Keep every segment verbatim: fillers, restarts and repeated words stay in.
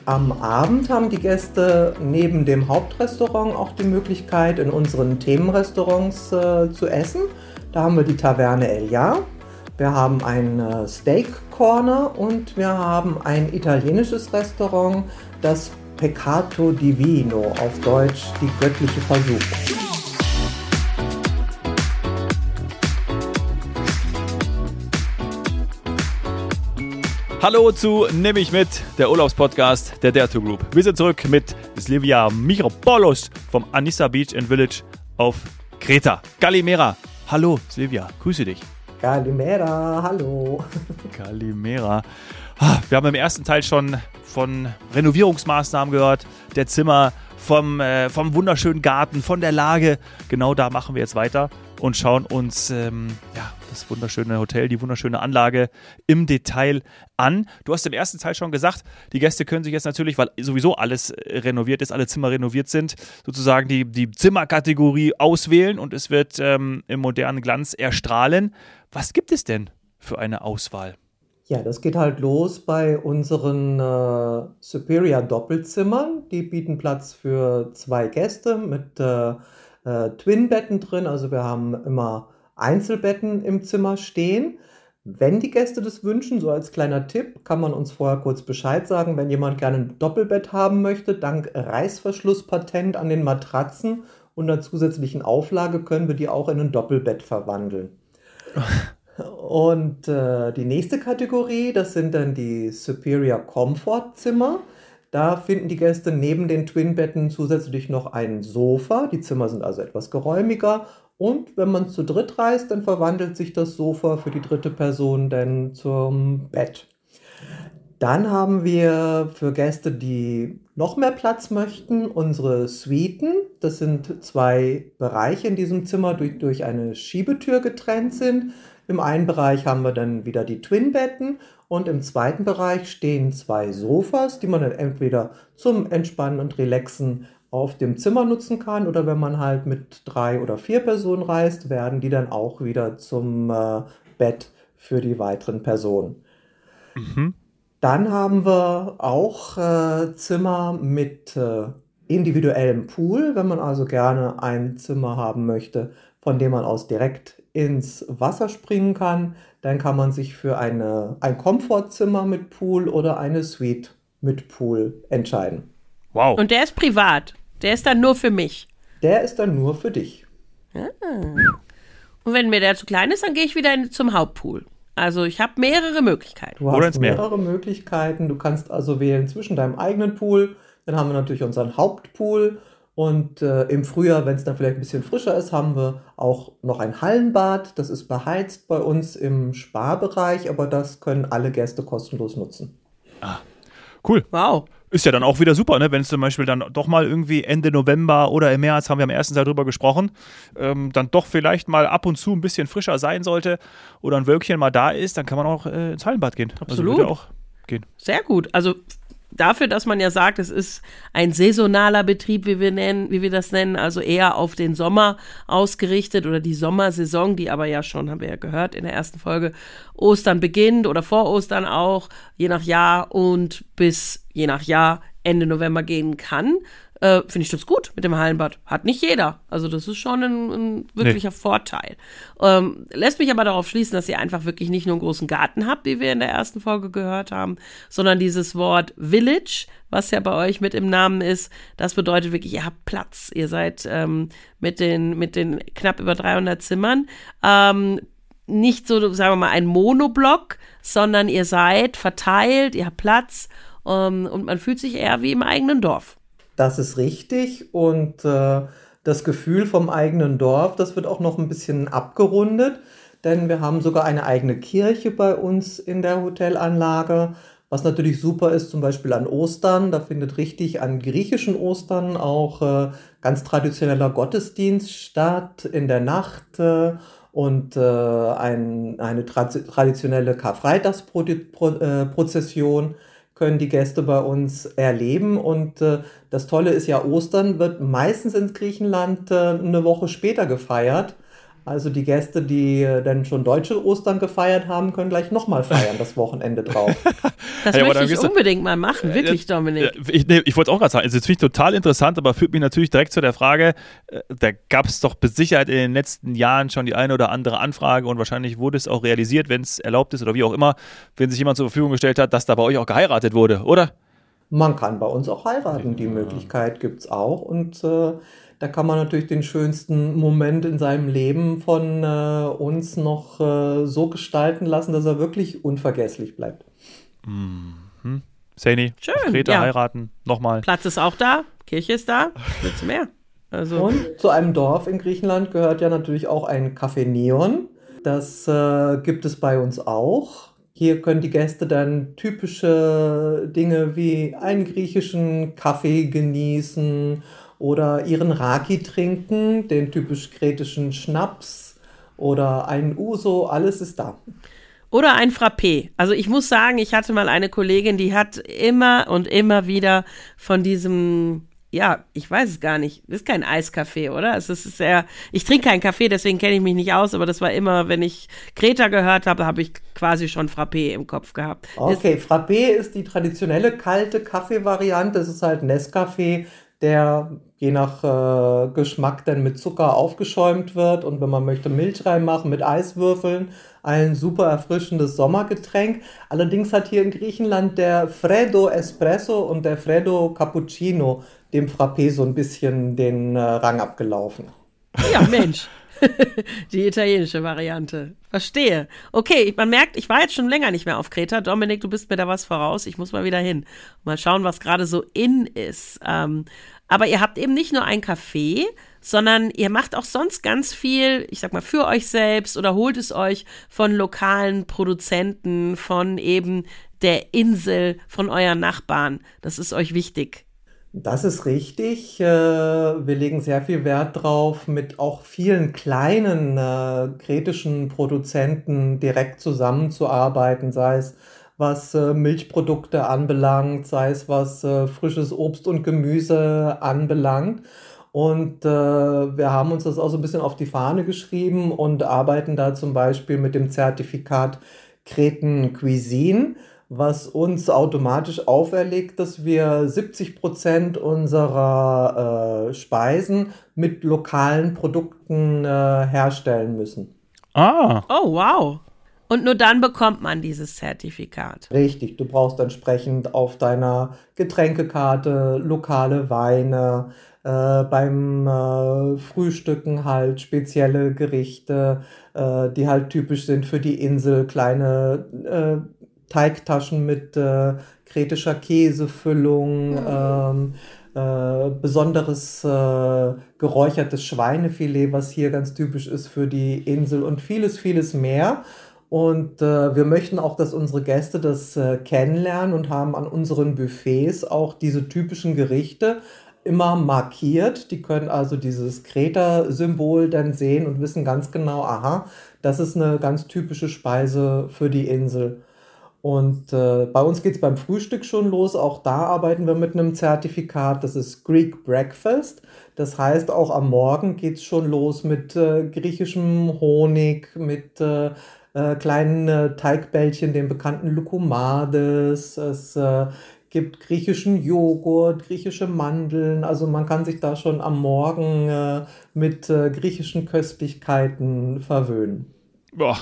Am Abend haben die Gäste neben dem Hauptrestaurant auch die Möglichkeit, in unseren Themenrestaurants äh, zu essen. Da haben wir die Taverne Elia, wir haben ein äh, Steak Corner und wir haben ein italienisches Restaurant, das Peccato Divino, auf Deutsch die göttliche Versuchung. Hallo zu Nimm mich mit, der Urlaubspodcast der Dare to Group. Wir sind zurück mit Silvia Miropoulos vom Anissa Beach and Village auf Kreta. Kalimera. Hallo Silvia, grüße dich. Kalimera, hallo. Kalimera. Wir haben im ersten Teil schon von Renovierungsmaßnahmen gehört, der Zimmer, vom, äh, vom wunderschönen Garten, von der Lage. Genau da machen wir jetzt weiter und schauen uns ähm, ja, das wunderschöne Hotel, die wunderschöne Anlage im Detail an. Du hast im ersten Teil schon gesagt, die Gäste können sich jetzt natürlich, weil sowieso alles renoviert ist, alle Zimmer renoviert sind, sozusagen die, die Zimmerkategorie auswählen und es wird ähm, im modernen Glanz erstrahlen. Was gibt es denn für eine Auswahl? Ja, das geht halt los bei unseren äh, Superior Doppelzimmern. Die bieten Platz für zwei Gäste mit äh, äh, Twin-Betten drin. Also wir haben immer Einzelbetten im Zimmer stehen. Wenn die Gäste das wünschen, so als kleiner Tipp, kann man uns vorher kurz Bescheid sagen, wenn jemand gerne ein Doppelbett haben möchte. Dank Reißverschlusspatent an den Matratzen und einer zusätzlichen Auflage können wir die auch in ein Doppelbett verwandeln. Und äh, die nächste Kategorie, das sind dann die Superior Comfort Zimmer. Da finden die Gäste neben den Twin-Betten zusätzlich noch ein Sofa. Die Zimmer sind also etwas geräumiger. Und wenn man zu dritt reist, dann verwandelt sich das Sofa für die dritte Person dann zum Bett. Dann haben wir für Gäste, die noch mehr Platz möchten, unsere Suiten. Das sind zwei Bereiche in diesem Zimmer, die durch eine Schiebetür getrennt sind. Im einen Bereich haben wir dann wieder die Twin-Betten und im zweiten Bereich stehen zwei Sofas, die man dann entweder zum Entspannen und Relaxen auf dem Zimmer nutzen kann oder wenn man halt mit drei oder vier Personen reist, werden die dann auch wieder zum äh, Bett für die weiteren Personen. Mhm. Dann haben wir auch äh, Zimmer mit äh, individuellem Pool, wenn man also gerne ein Zimmer haben möchte, von dem man aus direkt ins Wasser springen kann, dann kann man sich für eine, ein Komfortzimmer mit Pool oder eine Suite mit Pool entscheiden. Wow. Und der ist privat? Der ist dann nur für mich? Der ist dann nur für dich. Ah. Und wenn mir der zu klein ist, dann gehe ich wieder in, zum Hauptpool. Also ich habe mehrere Möglichkeiten. Du hast mehrere Möglichkeiten. Du kannst also wählen zwischen deinem eigenen Pool. Dann haben wir natürlich unseren Hauptpool. Und äh, im Frühjahr, wenn es dann vielleicht ein bisschen frischer ist, haben wir auch noch ein Hallenbad. Das ist beheizt bei uns im Spa-Bereich, aber das können alle Gäste kostenlos nutzen. Ah, cool. Wow. Ist ja dann auch wieder super, ne? Wenn es zum Beispiel dann doch mal irgendwie Ende November oder im März, haben wir am ersten Teil drüber gesprochen, ähm, dann doch vielleicht mal ab und zu ein bisschen frischer sein sollte oder ein Wölkchen mal da ist, dann kann man auch äh, ins Hallenbad gehen. Absolut. Also würde auch gehen. Sehr gut. Also dafür, dass man ja sagt, es ist ein saisonaler Betrieb, wie wir nennen, wie wir das nennen, also eher auf den Sommer ausgerichtet oder die Sommersaison, die aber ja schon, haben wir ja gehört in der ersten Folge, Ostern beginnt oder vor Ostern auch, je nach Jahr und bis je nach Jahr Ende November gehen kann. Äh, finde ich das gut mit dem Hallenbad. Hat nicht jeder. Also das ist schon ein, ein wirklicher nee. Vorteil. Ähm, lässt mich aber darauf schließen, dass ihr einfach wirklich nicht nur einen großen Garten habt, wie wir in der ersten Folge gehört haben, sondern dieses Wort Village, was ja bei euch mit im Namen ist, das bedeutet wirklich, ihr habt Platz. Ihr seid ähm, mit den, mit den knapp über dreihundert Zimmern ähm, nicht so, sagen wir mal, ein Monoblock, sondern ihr seid verteilt, ihr habt Platz ähm, und man fühlt sich eher wie im eigenen Dorf. Das ist richtig und äh, das Gefühl vom eigenen Dorf, das wird auch noch ein bisschen abgerundet, denn wir haben sogar eine eigene Kirche bei uns in der Hotelanlage, was natürlich super ist, zum Beispiel an Ostern. Da findet richtig an griechischen Ostern auch äh, ganz traditioneller Gottesdienst statt in der Nacht äh, und äh, ein, eine tra- traditionelle Karfreitagsprozession können die Gäste bei uns erleben. Und äh, das Tolle ist ja, Ostern wird meistens in Griechenland äh, eine Woche später gefeiert Also die Gäste, die äh, dann schon deutsche Ostern gefeiert haben, können gleich nochmal feiern, das Wochenende drauf. Das Ja, aber möchte dann ich gehst du- unbedingt mal machen, wirklich, Dominik. Ja, Ich, nee, ich wollte auch gerade sagen, also das finde ich total interessant, aber führt mich natürlich direkt zu der Frage, äh, da gab es doch mit Sicherheit in den letzten Jahren schon die eine oder andere Anfrage und wahrscheinlich wurde es auch realisiert, wenn es erlaubt ist oder wie auch immer, wenn sich jemand zur Verfügung gestellt hat, dass da bei euch auch geheiratet wurde, oder? Man kann bei uns auch heiraten, die Möglichkeit gibt es auch. Und äh, da kann man natürlich den schönsten Moment in seinem Leben von äh, uns noch äh, so gestalten lassen, dass er wirklich unvergesslich bleibt. Saini, Schön, auf Kreta ja. heiraten, nochmal. Platz ist auch da, Kirche ist da, nichts mehr. Also, Und zu einem Dorf in Griechenland gehört ja natürlich auch ein Café Neon. Das äh, gibt es bei uns auch. Hier können die Gäste dann typische Dinge wie einen griechischen Kaffee genießen oder ihren Raki trinken, den typisch kretischen Schnaps oder einen Uso, alles ist da. oder ein Frappé. Also ich muss sagen, ich hatte mal eine Kollegin, die hat immer und immer wieder von diesem, ja, ich weiß es gar nicht, ist kein Eiskaffee, oder? Es ist sehr, ich trinke keinen Kaffee, deswegen kenne ich mich nicht aus, aber das war immer, wenn ich Kreta gehört habe, habe ich quasi schon Frappé im Kopf gehabt. Okay, Frappé ist die traditionelle kalte Kaffeevariante. Es ist halt Nescafé, der je nach äh, Geschmack dann mit Zucker aufgeschäumt wird und wenn man möchte Milch reinmachen mit Eiswürfeln. Ein super erfrischendes Sommergetränk. Allerdings hat hier in Griechenland der Freddo Espresso und der Freddo Cappuccino dem Frappé so ein bisschen den äh, Rang abgelaufen. Ja, Mensch. Die italienische Variante. Verstehe. Okay, man merkt, ich war jetzt schon länger nicht mehr auf Kreta. Dominik, du bist mir da was voraus. Ich muss mal wieder hin. Mal schauen, was gerade so in ist. Ähm, aber ihr habt eben nicht nur ein Café, sondern ihr macht auch sonst ganz viel, ich sag mal, für euch selbst oder holt es euch von lokalen Produzenten, von eben der Insel, von euren Nachbarn. Das ist euch wichtig. Das ist richtig. Äh, Wir legen sehr viel Wert drauf, mit auch vielen kleinen äh, kretischen Produzenten direkt zusammenzuarbeiten, sei es was äh, Milchprodukte anbelangt, sei es was äh, frisches Obst und Gemüse anbelangt. Und äh, wir haben uns das auch so ein bisschen auf die Fahne geschrieben und arbeiten da zum Beispiel mit dem Zertifikat Kreten Cuisine, was uns automatisch auferlegt, dass wir siebzig Prozent unserer äh, Speisen mit lokalen Produkten äh, herstellen müssen. Ah, Oh, wow. Und nur dann bekommt man dieses Zertifikat. Richtig, du brauchst entsprechend auf deiner Getränkekarte lokale Weine, äh, beim äh, Frühstücken halt spezielle Gerichte, äh, die halt typisch sind für die Insel, kleine äh, Teigtaschen mit äh, kretischer Käsefüllung, ähm, äh, besonderes äh, geräuchertes Schweinefilet, was hier ganz typisch ist für die Insel und vieles, vieles mehr. Und äh, wir möchten auch, dass unsere Gäste das äh, kennenlernen und haben an unseren Buffets auch diese typischen Gerichte immer markiert. Die können also dieses Kreta-Symbol dann sehen und wissen ganz genau, aha, das ist eine ganz typische Speise für die Insel. Und äh, bei uns geht es beim Frühstück schon los. Auch da arbeiten wir mit einem Zertifikat. Das ist Greek Breakfast. Das heißt, auch am Morgen geht es schon los mit äh, griechischem Honig, mit äh, äh, kleinen äh, Teigbällchen, den bekannten Lukumades. Es äh, gibt griechischen Joghurt, griechische Mandeln. Also man kann sich da schon am Morgen äh, mit äh, griechischen Köstlichkeiten verwöhnen. boah.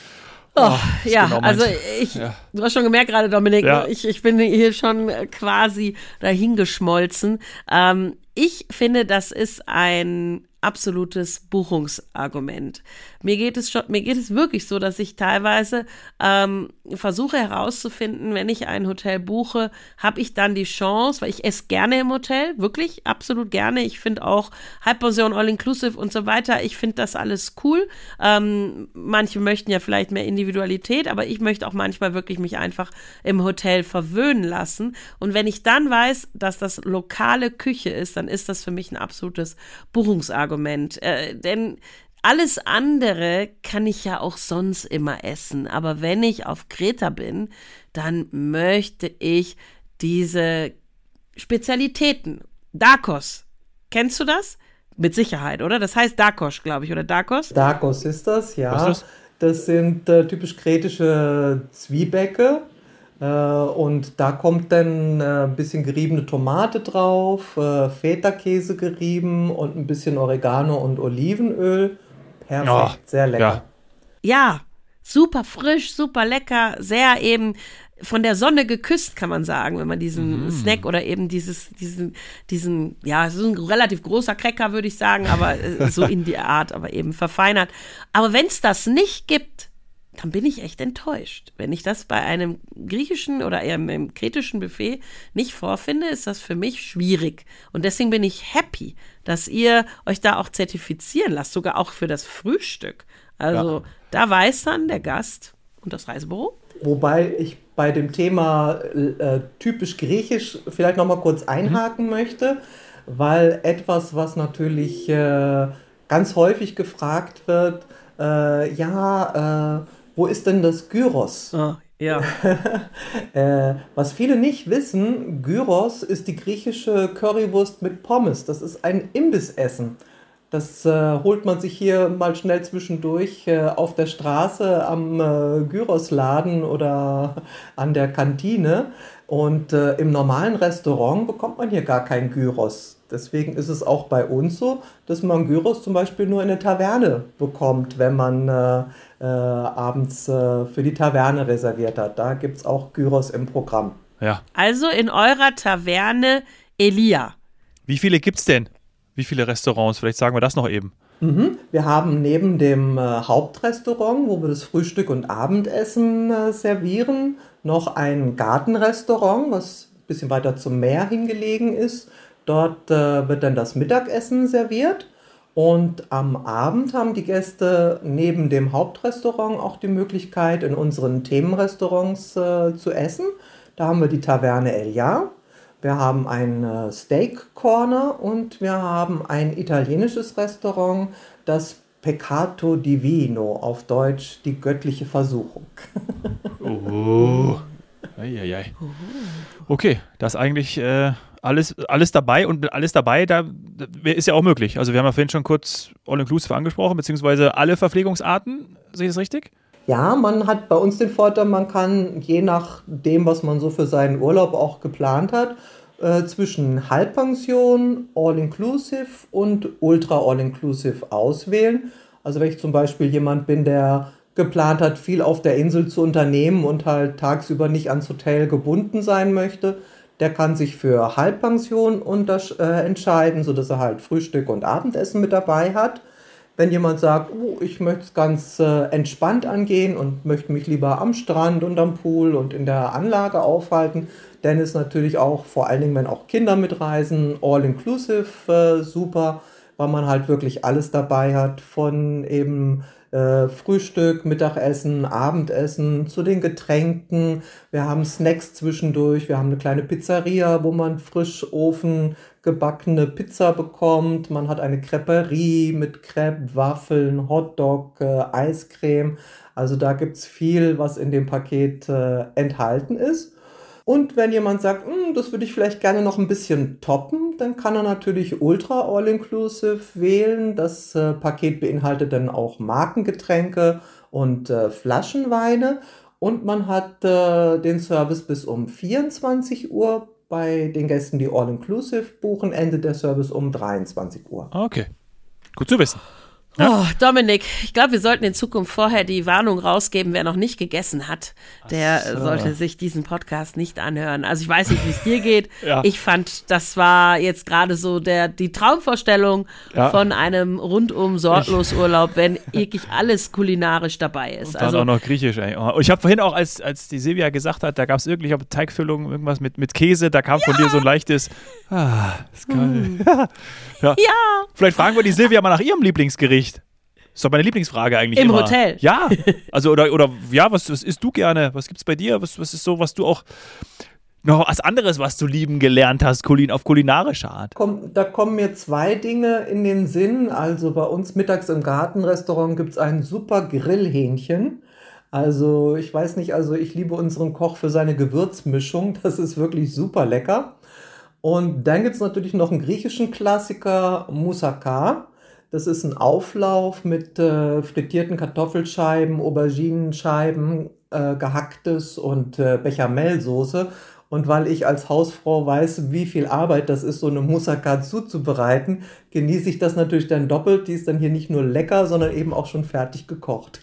Oh, ist ja, genau meins. also ich, Ja. du hast schon gemerkt gerade, Dominik, Ja. ne, ich, ich bin hier schon quasi dahingeschmolzen. Ähm, ich finde, das ist ein absolutes Buchungsargument. Mir geht es schon, mir geht es wirklich so, dass ich teilweise ähm, versuche herauszufinden, wenn ich ein Hotel buche, habe ich dann die Chance, weil ich esse gerne im Hotel, wirklich, absolut gerne. Ich finde auch Halbpension, All-Inclusive und so weiter, ich finde das alles cool. Ähm, manche möchten ja vielleicht mehr Individualität, aber ich möchte auch manchmal wirklich mich einfach im Hotel verwöhnen lassen. Und wenn ich dann weiß, dass das lokale Küche ist, dann ist das für mich ein absolutes Buchungsargument. Äh, denn alles andere kann ich ja auch sonst immer essen. Aber wenn ich auf Kreta bin, dann möchte ich diese Spezialitäten. Dakos. Kennst du das? mit Sicherheit, oder? Das heißt Dakos, glaube ich, oder Dakos? Dakos ist das, ja. Was ist das? Das sind äh, typisch kretische Zwiebäcke. Äh, und da kommt dann äh, ein bisschen geriebene Tomate drauf, äh, Feta-Käse gerieben und ein bisschen Oregano und Olivenöl. Perfekt, Oh, sehr lecker. Ja, super frisch, super lecker, sehr eben von der Sonne geküsst, kann man sagen, wenn man diesen Mm. Snack oder eben dieses, diesen, diesen, ja, es ist ein relativ großer Cracker, würde ich sagen, aber äh, so in die Art, aber eben verfeinert. Aber wenn es das nicht gibt, dann bin ich echt enttäuscht. Wenn ich das bei einem griechischen oder eher einem kretischen Buffet nicht vorfinde, ist das für mich schwierig. Und deswegen bin ich happy, dass ihr euch da auch zertifizieren lasst, sogar auch für das Frühstück. Also Ja. da weiß dann der Gast und das Reisebüro. Wobei ich bei dem Thema äh, typisch griechisch vielleicht noch mal kurz einhaken mhm. möchte, weil etwas, was natürlich äh, ganz häufig gefragt wird, äh, ja, äh, wo ist denn das Gyros? Oh, ja. äh, was viele nicht wissen, Gyros ist die griechische Currywurst mit Pommes. Das ist ein Imbissessen. Das äh, holt man sich hier mal schnell zwischendurch äh, auf der Straße am äh, Gyrosladen oder an der Kantine. Und äh, im normalen Restaurant bekommt man hier gar kein Gyros. Deswegen ist es auch bei uns so, dass man Gyros zum Beispiel nur in der Taverne bekommt, wenn man äh, äh, abends äh, für die Taverne reserviert hat. Da gibt es auch Gyros im Programm. Ja. Also in eurer Taverne Elia. Wie viele gibt's denn? Wie viele Restaurants? Vielleicht sagen wir das noch eben. Mhm. Wir haben neben dem äh, Hauptrestaurant, wo wir das Frühstück und Abendessen äh, servieren, noch ein Gartenrestaurant, was ein bisschen weiter zum Meer hingelegen ist. Dort äh, wird dann das Mittagessen serviert. Und am Abend haben die Gäste neben dem Hauptrestaurant auch die Möglichkeit, in unseren Themenrestaurants äh, zu essen. Da haben wir die Taverne Elia. Wir haben ein äh, Steak Corner und wir haben ein italienisches Restaurant, das Peccato Divino, auf Deutsch die göttliche Versuchung. Oh. Eieiei. Okay, das ist eigentlich äh, alles, alles dabei und alles dabei, da ist ja auch möglich. Also wir haben ja vorhin schon kurz All-Inclusive angesprochen, beziehungsweise alle Verpflegungsarten, sehe ich das richtig? Ja, man hat bei uns den Vorteil, man kann je nachdem, was man so für seinen Urlaub auch geplant hat, äh, zwischen Halbpension, All-Inclusive und Ultra All-Inclusive auswählen. Also wenn ich zum Beispiel jemand bin, der geplant hat, viel auf der Insel zu unternehmen und halt tagsüber nicht ans Hotel gebunden sein möchte, der kann sich für Halbpension untersch- äh, entscheiden, sodass er halt Frühstück und Abendessen mit dabei hat. Wenn jemand sagt, oh, ich möchte es ganz äh, entspannt angehen und möchte mich lieber am Strand und am Pool und in der Anlage aufhalten, dann ist natürlich auch, vor allen Dingen, wenn auch Kinder mitreisen, All-Inclusive äh, super, weil man halt wirklich alles dabei hat, von eben äh, Frühstück, Mittagessen, Abendessen, zu den Getränken. Wir haben Snacks zwischendurch, wir haben eine kleine Pizzeria, wo man frisch Ofen gebackene Pizza bekommt. Man hat eine Creperie mit Crepe, Waffeln, Hotdog, äh, Eiscreme. Also da gibt es viel, was in dem Paket äh, enthalten ist. Und wenn jemand sagt, das würde ich vielleicht gerne noch ein bisschen toppen, dann kann er natürlich Ultra All-Inclusive wählen. Das äh, Paket beinhaltet dann auch Markengetränke und äh, Flaschenweine. Und man hat äh, den Service bis um vierundzwanzig Uhr. Bei den Gästen, die All-Inclusive buchen, endet der Service um dreiundzwanzig Uhr. Okay, gut zu wissen. Ja. Oh, Dominik, ich glaube, wir sollten in Zukunft vorher die Warnung rausgeben, wer noch nicht gegessen hat, der so. sollte sich diesen Podcast nicht anhören. Also ich weiß nicht, wie es dir geht. Ja. Ich fand, das war jetzt gerade so der die Traumvorstellung ja. von einem rundum sorglos Urlaub, wenn wirklich alles kulinarisch dabei ist. Und dann also auch noch griechisch. Ey. Ich habe vorhin auch, als, als die Silvia gesagt hat, da gab es irgendwie, ich glaube, Teigfüllung, irgendwas mit, mit Käse, da kam ja. von dir so ein leichtes, ah, ist geil. Hm. Ja. Ja. ja. Vielleicht fragen wir die Silvia mal nach ihrem Lieblingsgericht. Das ist doch meine Lieblingsfrage eigentlich Im immer. Im Hotel? Ja, also oder, oder ja, was, was isst du gerne? Was gibt's bei dir? Was, was ist so, was du auch noch was anderes, was du lieben gelernt hast, Kulin, auf kulinarische Art? Komm, da kommen mir zwei Dinge in den Sinn. Also bei uns mittags im Gartenrestaurant gibt es ein super Grillhähnchen. Also ich weiß nicht, also ich liebe unseren Koch für seine Gewürzmischung. Das ist wirklich super lecker. Und dann gibt es natürlich noch einen griechischen Klassiker, Moussaka. Das ist ein Auflauf mit äh, frittierten Kartoffelscheiben, Auberginenscheiben, äh, gehacktes und äh, Bechamelsoße. Und weil ich als Hausfrau weiß, wie viel Arbeit das ist, so eine Moussaka zuzubereiten, genieße ich das natürlich dann doppelt. Die ist dann hier nicht nur lecker, sondern eben auch schon fertig gekocht.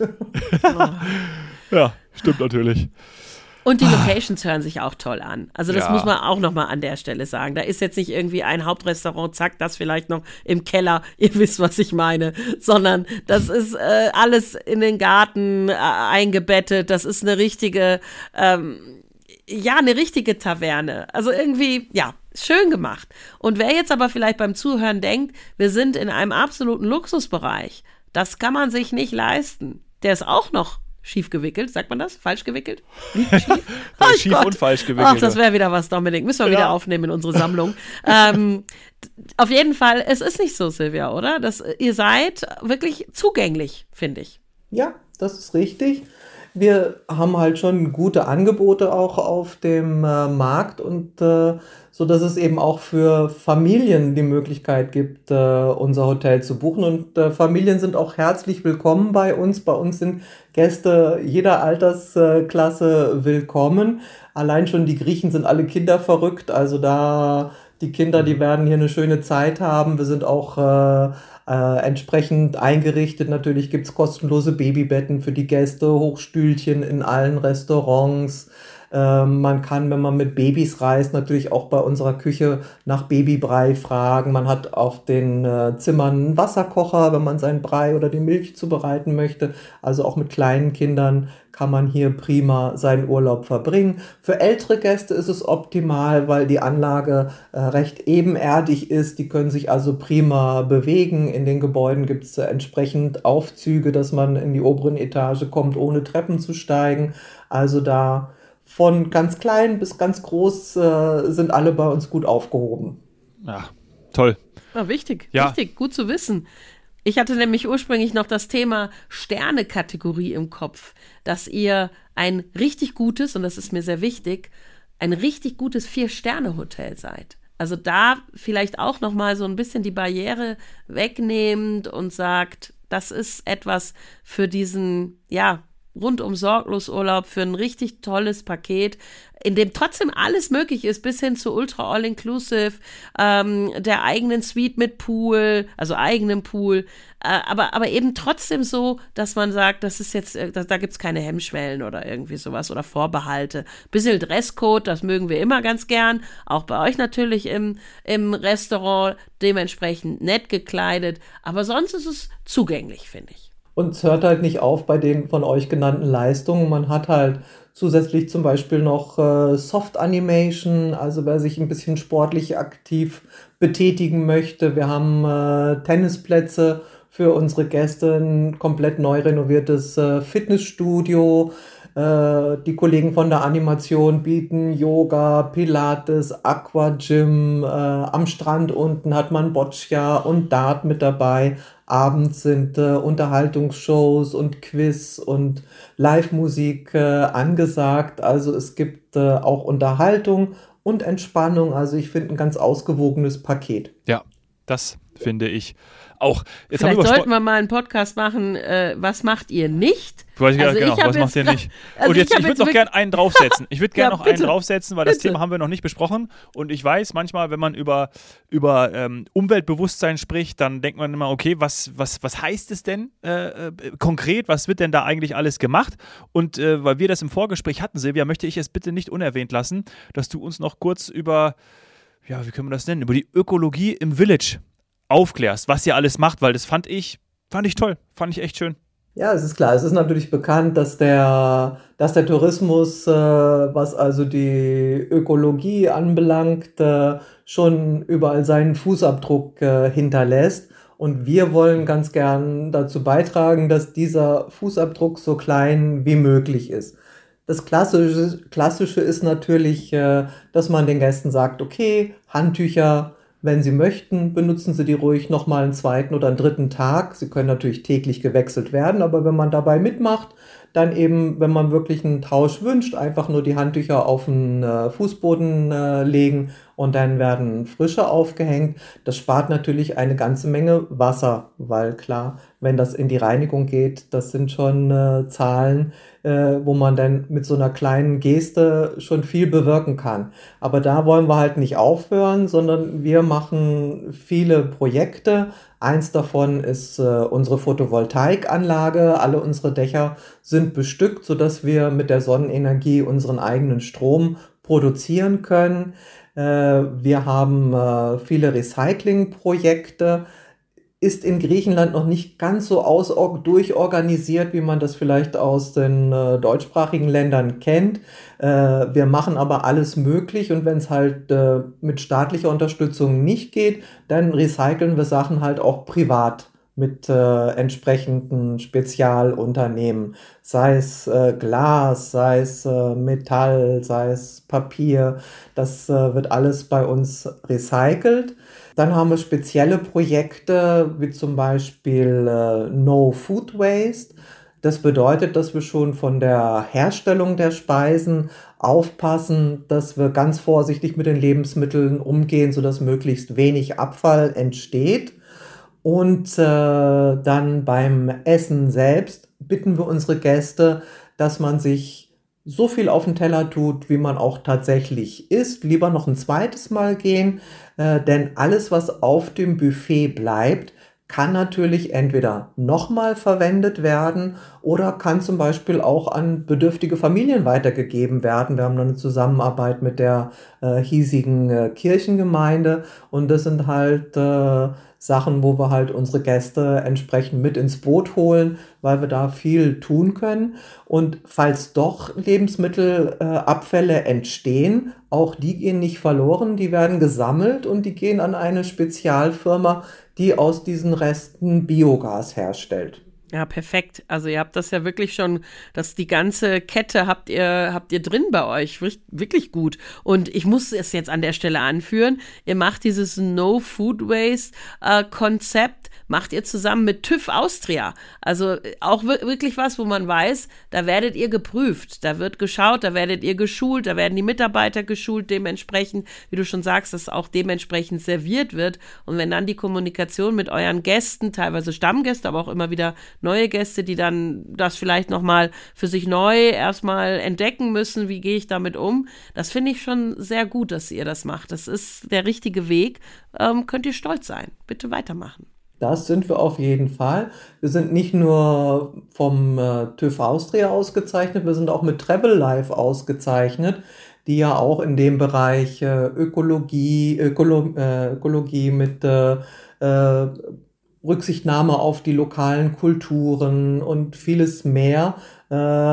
Ja, stimmt natürlich. Und die Locations hören sich auch toll an. Also das Ja. muss man auch nochmal an der Stelle sagen. Da ist jetzt nicht irgendwie ein Hauptrestaurant, zack, das vielleicht noch im Keller, ihr wisst, was ich meine, sondern das ist äh, alles in den Garten äh, eingebettet. Das ist eine richtige, ähm, ja, eine richtige Taverne. Also irgendwie, ja, schön gemacht. Und wer jetzt aber vielleicht beim Zuhören denkt, wir sind in einem absoluten Luxusbereich, das kann man sich nicht leisten. Der ist auch noch schief gewickelt, sagt man das? Falsch gewickelt? Liegt schief? Ja, schief Gott. und falsch gewickelt. Ach, das wäre wieder was, Dominik. Müssen wir Ja. wieder aufnehmen in unsere Sammlung. ähm, auf jeden Fall, es ist nicht so, Silvia, oder? Das, ihr seid wirklich zugänglich, finde ich. Ja, das ist richtig. Wir haben halt schon gute Angebote auch auf dem äh, Markt und äh, so dass es eben auch für Familien die Möglichkeit gibt, äh, unser Hotel zu buchen. Und äh, Familien sind auch herzlich willkommen bei uns. Bei uns sind Gäste jeder Altersklasse willkommen. Allein schon die Griechen sind alle kinderverrückt. Also da die Kinder, die werden hier eine schöne Zeit haben. Wir sind auch äh, Äh, entsprechend eingerichtet. Natürlich gibt es kostenlose Babybetten für die Gäste, Hochstühlchen in allen Restaurants. Ähm, man kann, wenn man mit Babys reist, natürlich auch bei unserer Küche nach Babybrei fragen. Man hat auf den äh, Zimmern einen Wasserkocher, wenn man seinen Brei oder die Milch zubereiten möchte. Also auch mit kleinen Kindern kann man hier prima seinen Urlaub verbringen. Für ältere Gäste ist es optimal, weil die Anlage äh, recht ebenerdig ist. Die können sich also prima bewegen. In den Gebäuden gibt es äh, entsprechend Aufzüge, dass man in die oberen Etage kommt, ohne Treppen zu steigen. Also da von ganz klein bis ganz groß äh, sind alle bei uns gut aufgehoben. Ja, toll. Ja, wichtig, Ja. wichtig, gut zu wissen. Ich hatte nämlich ursprünglich noch das Thema Sterne-Kategorie im Kopf, dass ihr ein richtig gutes, und das ist mir sehr wichtig, ein richtig gutes Vier-Sterne-Hotel seid. Also da vielleicht auch nochmal so ein bisschen die Barriere wegnehmend und sagt, das ist etwas für diesen, ja, rundum sorglos Urlaub, für ein richtig tolles Paket, in dem trotzdem alles möglich ist, bis hin zu Ultra All-Inclusive, ähm, der eigenen Suite mit Pool, also eigenem Pool, äh, aber, aber eben trotzdem so, dass man sagt, das ist jetzt, äh, da, da gibt's keine Hemmschwellen oder irgendwie sowas oder Vorbehalte. Bisschen Dresscode, das mögen wir immer ganz gern, auch bei euch natürlich im, im Restaurant, dementsprechend nett gekleidet, aber sonst ist es zugänglich, finde ich. Und es hört halt nicht auf bei den von euch genannten Leistungen. Man hat halt zusätzlich zum Beispiel noch äh, Soft Animation, also wer sich ein bisschen sportlich aktiv betätigen möchte. Wir haben äh, Tennisplätze für unsere Gäste, ein komplett neu renoviertes äh, Fitnessstudio. Äh, die Kollegen von der Animation bieten Yoga, Pilates, Aquagym. Äh, am Strand unten hat man Boccia und Dart mit dabei. Abends sind äh, Unterhaltungsshows und Quiz und Live-Musik äh, angesagt. Also es gibt äh, auch Unterhaltung und Entspannung. Also ich finde ein ganz ausgewogenes Paket. Ja, das finde ich auch. Jetzt Vielleicht haben wir über sollten wir mal einen Podcast machen, äh, was macht ihr nicht? Also Also genau, ich hab was macht jetzt ihr nicht? also und ich jetzt, hab ich würde jetzt noch wirklich- gerne einen draufsetzen. Ich würde gerne Ja, noch einen bitte. draufsetzen, weil das Bitte. Thema haben wir noch nicht besprochen. Und ich weiß manchmal, wenn man über, über ähm, Umweltbewusstsein spricht, dann denkt man immer, okay, was, was, was heißt es denn äh, äh, konkret? Was wird denn da eigentlich alles gemacht? Und äh, weil wir das im Vorgespräch hatten, Silvia, möchte ich es bitte nicht unerwähnt lassen, dass du uns noch kurz über, ja, wie können wir das nennen, über die Ökologie im Village aufklärst, was ihr alles macht, weil das fand ich, fand ich toll, fand ich echt schön. Ja, es ist klar. Es ist natürlich bekannt, dass der, dass der Tourismus, äh, was also die Ökologie anbelangt, äh, schon überall seinen Fußabdruck äh, hinterlässt. Und wir wollen ganz gern dazu beitragen, dass dieser Fußabdruck so klein wie möglich ist. Das Klassische, Klassische ist natürlich, äh, dass man den Gästen sagt, okay, Handtücher, wenn Sie möchten, benutzen Sie die ruhig nochmal einen zweiten oder einen dritten Tag. Sie können natürlich täglich gewechselt werden, aber wenn man dabei mitmacht, dann eben, wenn man wirklich einen Tausch wünscht, einfach nur die Handtücher auf den äh, Fußboden äh, legen und dann werden frische aufgehängt. Das spart natürlich eine ganze Menge Wasser, weil klar, wenn das in die Reinigung geht, das sind schon äh, Zahlen, äh, wo man dann mit so einer kleinen Geste schon viel bewirken kann. Aber da wollen wir halt nicht aufhören, sondern wir machen viele Projekte. Eins davon ist äh, unsere Photovoltaikanlage. Alle unsere Dächer sind bestückt, sodass wir mit der Sonnenenergie unseren eigenen Strom produzieren können. Äh, wir haben äh, viele Recyclingprojekte. Ist in Griechenland noch nicht ganz so aus durchorganisiert, wie man das vielleicht aus den äh, deutschsprachigen Ländern kennt. Äh, wir machen aber alles möglich, und wenn es halt äh, mit staatlicher Unterstützung nicht geht, dann recyceln wir Sachen halt auch privat mit äh, entsprechenden Spezialunternehmen, sei es äh, Glas, sei es äh, Metall, sei es Papier. Das äh, wird alles bei uns recycelt. Dann haben wir spezielle Projekte, wie zum Beispiel äh, No Food Waste. Das bedeutet, dass wir schon von der Herstellung der Speisen aufpassen, dass wir ganz vorsichtig mit den Lebensmitteln umgehen, sodass möglichst wenig Abfall entsteht. Und äh, dann beim Essen selbst bitten wir unsere Gäste, dass man sich so viel auf den Teller tut, wie man auch tatsächlich isst. Lieber noch ein zweites Mal gehen, äh, denn alles, was auf dem Buffet bleibt, kann natürlich entweder nochmal verwendet werden oder kann zum Beispiel auch an bedürftige Familien weitergegeben werden. Wir haben dann eine Zusammenarbeit mit der äh, hiesigen äh, Kirchengemeinde, und das sind halt äh, Sachen, wo wir halt unsere Gäste entsprechend mit ins Boot holen, weil wir da viel tun können. Und falls doch Lebensmittelabfälle äh, entstehen, auch die gehen nicht verloren, die werden gesammelt und die gehen an eine Spezialfirma, die aus diesen Resten Biogas herstellt. Ja, perfekt. Also ihr habt das ja wirklich schon, dass die ganze Kette habt ihr, habt ihr drin bei euch. Wirklich gut. Und ich muss es jetzt an der Stelle anführen. Ihr macht dieses No Food Waste äh, Konzept, macht ihr zusammen mit TÜV Austria. Also auch wirklich was, wo man weiß, da werdet ihr geprüft. Da wird geschaut, da werdet ihr geschult, da werden die Mitarbeiter geschult, dementsprechend, wie du schon sagst, dass auch dementsprechend serviert wird. Und wenn dann die Kommunikation mit euren Gästen, teilweise Stammgäste, aber auch immer wieder neue Gäste, die dann das vielleicht nochmal für sich neu erstmal entdecken müssen, wie gehe ich damit um. Das finde ich schon sehr gut, dass ihr das macht. Das ist der richtige Weg. Ähm, könnt ihr stolz sein. Bitte weitermachen. Das sind wir auf jeden Fall. Wir sind nicht nur vom äh, TÜV Austria ausgezeichnet, wir sind auch mit Travel Life ausgezeichnet, die ja auch in dem Bereich äh, Ökologie, Ökolo äh, Ökologie mit äh, äh, Rücksichtnahme auf die lokalen Kulturen und vieles mehr äh,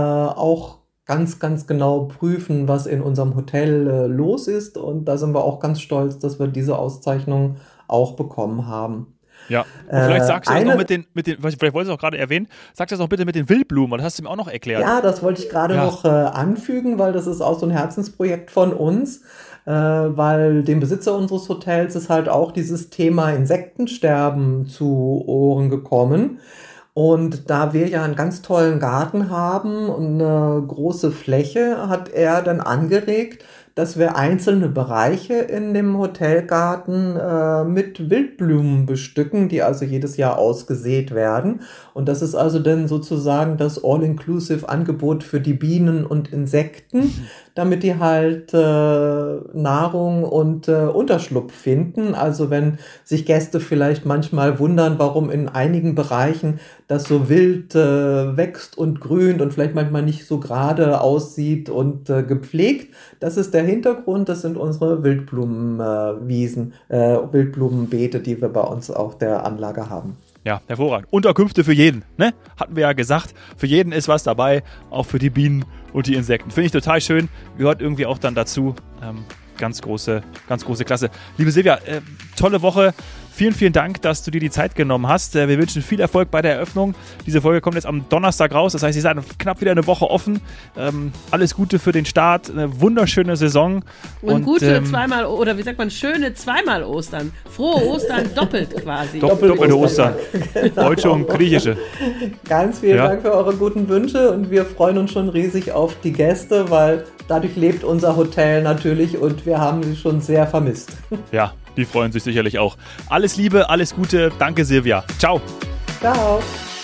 auch ganz, ganz genau prüfen, was in unserem Hotel äh, los ist. Und da sind wir auch ganz stolz, dass wir diese Auszeichnung auch bekommen haben. Ja, und vielleicht sagst du das noch mit den, mit den, vielleicht wolltest du auch gerade erwähnen, sag das noch bitte mit den Wildblumen, das hast du mir auch noch erklärt. Ja, das wollte ich gerade ja. noch äh, anfügen, weil das ist auch so ein Herzensprojekt von uns, äh, weil dem Besitzer unseres Hotels ist halt auch dieses Thema Insektensterben zu Ohren gekommen. Und da wir ja einen ganz tollen Garten haben und eine große Fläche, hat er dann angeregt, dass wir einzelne Bereiche in dem Hotelgarten äh, mit Wildblumen bestücken, die also jedes Jahr ausgesät werden. Und das ist also dann sozusagen das All-Inclusive-Angebot für die Bienen und Insekten, damit die halt äh, Nahrung und äh, Unterschlupf finden. Also wenn sich Gäste vielleicht manchmal wundern, warum in einigen Bereichen das so wild äh, wächst und grünt und vielleicht manchmal nicht so gerade aussieht und äh, gepflegt, das ist der Hintergrund, das sind unsere Wildblumenwiesen, äh, äh, Wildblumenbeete, die wir bei uns auf der Anlage haben. Ja, hervorragend. Unterkünfte für jeden, ne? Hatten wir ja gesagt. Für jeden ist was dabei, auch für die Bienen und die Insekten. Finde ich total schön. Gehört irgendwie auch dann dazu. Ähm, ganz große, ganz große Klasse. Liebe Silvia, äh, tolle Woche. vielen, vielen Dank, dass du dir die Zeit genommen hast. Wir wünschen viel Erfolg bei der Eröffnung. Diese Folge kommt jetzt am Donnerstag raus. Das heißt, ihr seid knapp wieder eine Woche offen. Ähm, alles Gute für den Start. Eine wunderschöne Saison. Und, Und gute ähm, zweimal, oder wie sagt man, schöne zweimal Ostern. Frohe Ostern doppelt quasi. Dopp- doppelte Ostern. Deutsche und griechische. Ganz vielen Ja. Dank für eure guten Wünsche und wir freuen uns schon riesig auf die Gäste, weil dadurch lebt unser Hotel natürlich und wir haben sie schon sehr vermisst. Ja, die freuen sich sicherlich auch. Alles Liebe, alles Gute. Danke, Silvia. Ciao. Ciao.